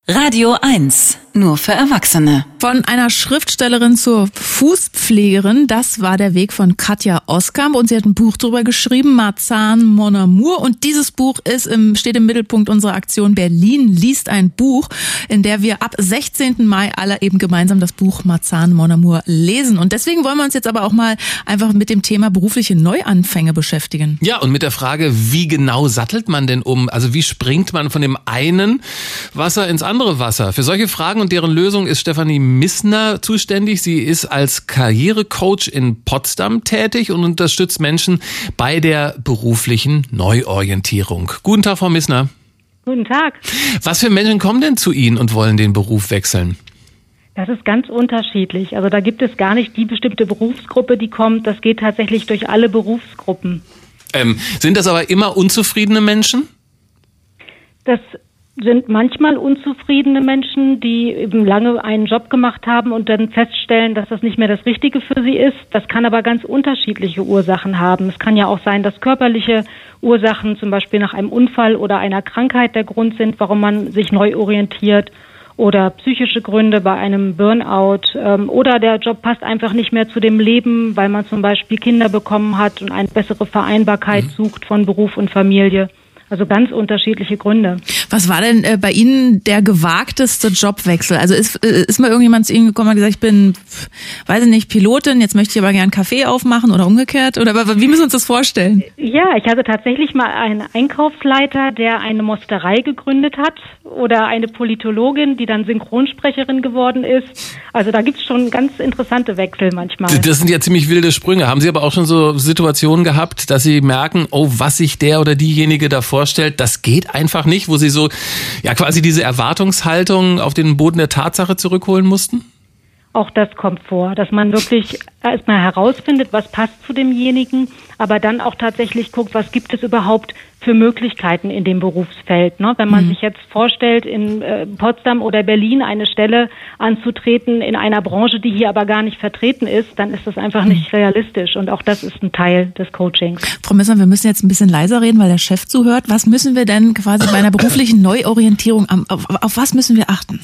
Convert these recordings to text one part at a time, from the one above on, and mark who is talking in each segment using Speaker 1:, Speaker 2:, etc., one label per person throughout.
Speaker 1: Radio 1, nur für Erwachsene.
Speaker 2: Von einer Schriftstellerin zur Fußpflegerin, das war der Weg von Katja Oskamp und sie hat ein Buch drüber geschrieben, Marzahn Mon Amour, und dieses Buch steht im Mittelpunkt unserer Aktion Berlin liest ein Buch, in der wir ab 16. Mai alle eben gemeinsam das Buch Marzahn Mon Amour lesen, und deswegen wollen wir uns jetzt aber auch mal einfach mit dem Thema berufliche Neuanfänge beschäftigen.
Speaker 3: Ja, und mit der Frage, wie genau sattelt man denn um? Also wie springt man von dem einen Wasser ins andere Wasser? Für solche Fragen und deren Lösung ist Stefanie Missner zuständig. Sie ist als Karrierecoach in Potsdam tätig und unterstützt Menschen bei der beruflichen Neuorientierung. Guten Tag, Frau Missner.
Speaker 4: Guten Tag.
Speaker 3: Was für Menschen kommen denn zu Ihnen und wollen den Beruf wechseln?
Speaker 4: Das ist ganz unterschiedlich. Also da gibt es gar nicht die bestimmte Berufsgruppe, die kommt. Das geht tatsächlich durch alle Berufsgruppen.
Speaker 3: Sind das aber immer unzufriedene Menschen?
Speaker 4: Das sind manchmal unzufriedene Menschen, die eben lange einen Job gemacht haben und dann feststellen, dass das nicht mehr das Richtige für sie ist. Das kann aber ganz unterschiedliche Ursachen haben. Es kann ja auch sein, dass körperliche Ursachen, zum Beispiel nach einem Unfall oder einer Krankheit, der Grund sind, warum man sich neu orientiert, oder psychische Gründe bei einem Burnout, oder der Job passt einfach nicht mehr zu dem Leben, weil man zum Beispiel Kinder bekommen hat und eine bessere Vereinbarkeit sucht von Beruf und Familie. Also ganz unterschiedliche Gründe.
Speaker 2: Was war denn bei Ihnen der gewagteste Jobwechsel? Also ist mal irgendjemand zu Ihnen gekommen und gesagt, ich bin, weiß ich nicht, Pilotin, jetzt möchte ich aber gern Kaffee aufmachen oder umgekehrt? Oder wie müssen wir uns das vorstellen?
Speaker 4: Ja, ich hatte tatsächlich mal einen Einkaufsleiter, der eine Mosterei gegründet hat, oder eine Politologin, die dann Synchronsprecherin geworden ist. Also da gibt's schon ganz interessante Wechsel manchmal.
Speaker 3: Das sind ja ziemlich wilde Sprünge. Haben Sie aber auch schon so Situationen gehabt, dass Sie merken, oh, was sich der oder diejenige da vorstellt, das geht einfach nicht, wo Sie so ja quasi diese Erwartungshaltung auf den Boden der Tatsache zurückholen mussten?
Speaker 4: Auch das kommt vor, dass man wirklich erstmal herausfindet, was passt zu demjenigen, aber dann auch tatsächlich guckt, was gibt es überhaupt für Möglichkeiten in dem Berufsfeld. Ne? Wenn man sich jetzt vorstellt, in Potsdam oder Berlin eine Stelle anzutreten in einer Branche, die hier aber gar nicht vertreten ist, dann ist das einfach nicht realistisch, und auch das ist ein Teil des Coachings.
Speaker 2: Frau Missner, wir müssen jetzt ein bisschen leiser reden, weil der Chef zuhört. Was müssen wir denn quasi bei einer beruflichen Neuorientierung, auf was müssen wir achten?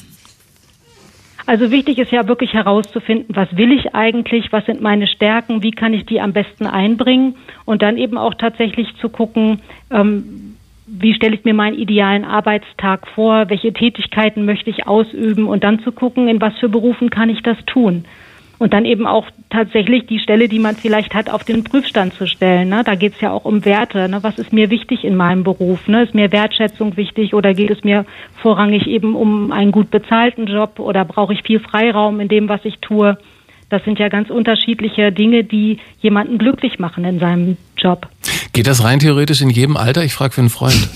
Speaker 4: Also wichtig ist ja wirklich herauszufinden, was will ich eigentlich, was sind meine Stärken, wie kann ich die am besten einbringen, und dann eben auch tatsächlich zu gucken, wie stelle ich mir meinen idealen Arbeitstag vor, welche Tätigkeiten möchte ich ausüben, und dann zu gucken, in was für Berufen kann ich das tun. Und dann eben auch tatsächlich die Stelle, die man vielleicht hat, auf den Prüfstand zu stellen. Ne? Da geht es ja auch um Werte. Ne? Was ist mir wichtig in meinem Beruf? Ne? Ist mir Wertschätzung wichtig, oder geht es mir vorrangig eben um einen gut bezahlten Job, oder brauche ich viel Freiraum in dem, was ich tue? Das sind ja ganz unterschiedliche Dinge, die jemanden glücklich machen in seinem Job.
Speaker 3: Geht das rein theoretisch in jedem Alter? Ich frage für einen Freund.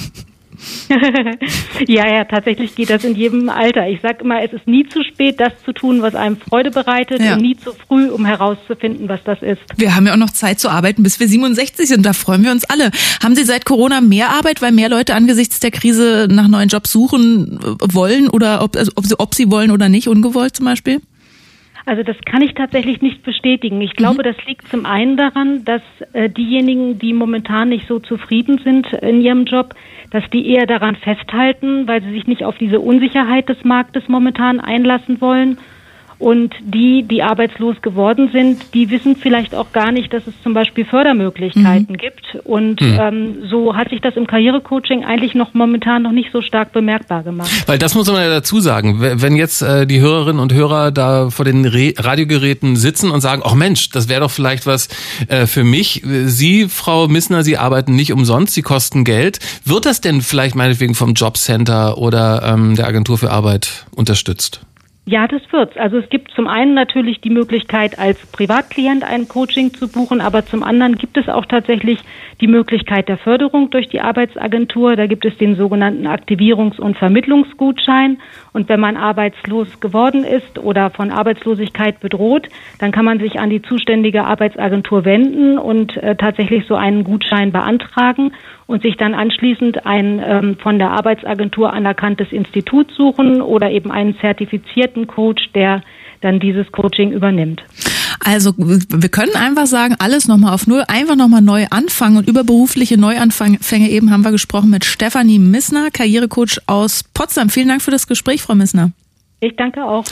Speaker 4: Ja, tatsächlich geht das in jedem Alter. Ich sage immer, es ist nie zu spät, das zu tun, was einem Freude bereitet, und nie zu früh, um herauszufinden, was das ist.
Speaker 2: Wir haben ja auch noch Zeit zu arbeiten, bis wir 67 sind. Da freuen wir uns alle. Haben Sie seit Corona mehr Arbeit, weil mehr Leute angesichts der Krise nach neuen Jobs suchen wollen, oder ob sie wollen oder nicht, ungewollt zum Beispiel?
Speaker 4: Also das kann ich tatsächlich nicht bestätigen. Ich glaube, das liegt zum einen daran, dass diejenigen, die momentan nicht so zufrieden sind in ihrem Job, dass die eher daran festhalten, weil sie sich nicht auf diese Unsicherheit des Marktes momentan einlassen wollen. Und die arbeitslos geworden sind, die wissen vielleicht auch gar nicht, dass es zum Beispiel Fördermöglichkeiten gibt. Und so hat sich das im Karrierecoaching eigentlich momentan noch nicht so stark bemerkbar gemacht.
Speaker 3: Weil das muss man ja dazu sagen, wenn jetzt die Hörerinnen und Hörer da vor den Radiogeräten sitzen und sagen, ach Mensch, das wäre doch vielleicht was für mich. Sie, Frau Missner, Sie arbeiten nicht umsonst, Sie kosten Geld. Wird das denn vielleicht meinetwegen vom Jobcenter oder der Agentur für Arbeit unterstützt?
Speaker 4: Ja, das wird's. Also es gibt zum einen natürlich die Möglichkeit, als Privatklient ein Coaching zu buchen, aber zum anderen gibt es auch tatsächlich die Möglichkeit der Förderung durch die Arbeitsagentur. Da gibt es den sogenannten Aktivierungs- und Vermittlungsgutschein. Und wenn man arbeitslos geworden ist oder von Arbeitslosigkeit bedroht, dann kann man sich an die zuständige Arbeitsagentur wenden und tatsächlich so einen Gutschein beantragen und sich dann anschließend ein von der Arbeitsagentur anerkanntes Institut suchen oder eben einen zertifizierten Coach, der dann dieses Coaching übernimmt.
Speaker 2: Also wir können einfach sagen, alles nochmal auf Null, einfach nochmal neu anfangen. Und über berufliche Neuanfänge eben haben wir gesprochen mit Stefanie Missner, Karrierecoach aus Potsdam. Vielen Dank für das Gespräch, Frau Missner.
Speaker 4: Ich danke auch.